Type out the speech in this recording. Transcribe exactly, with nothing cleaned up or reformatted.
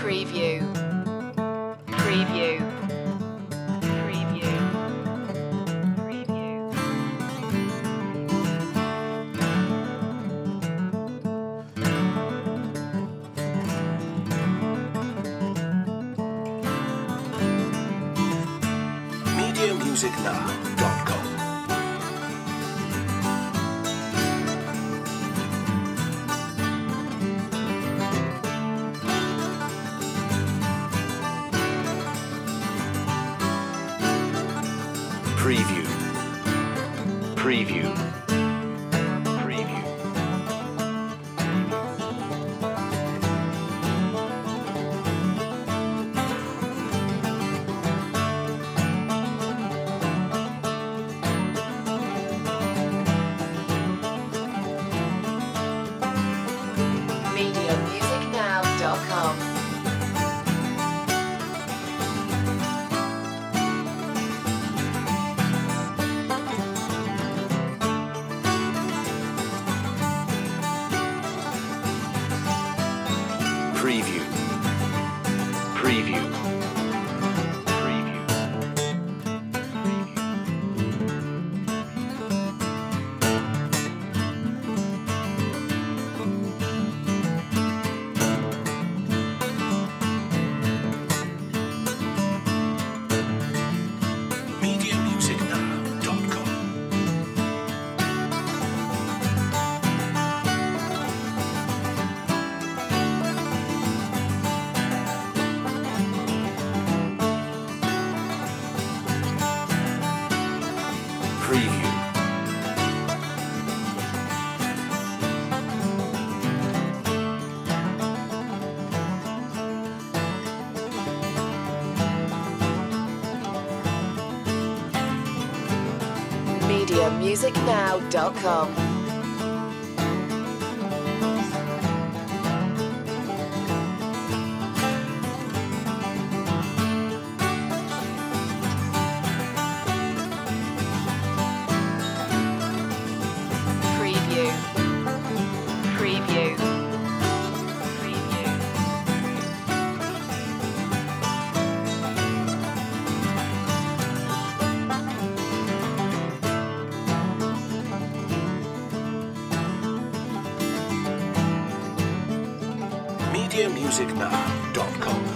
Preview. Preview. Preview. Preview. media music now dot com. Preview. Preview. Preview. media music now dot com. Preview. Preview. Preview. media music now dot com. Preview. media music now dot com. Preview. Preview. Preview. media music now dot com.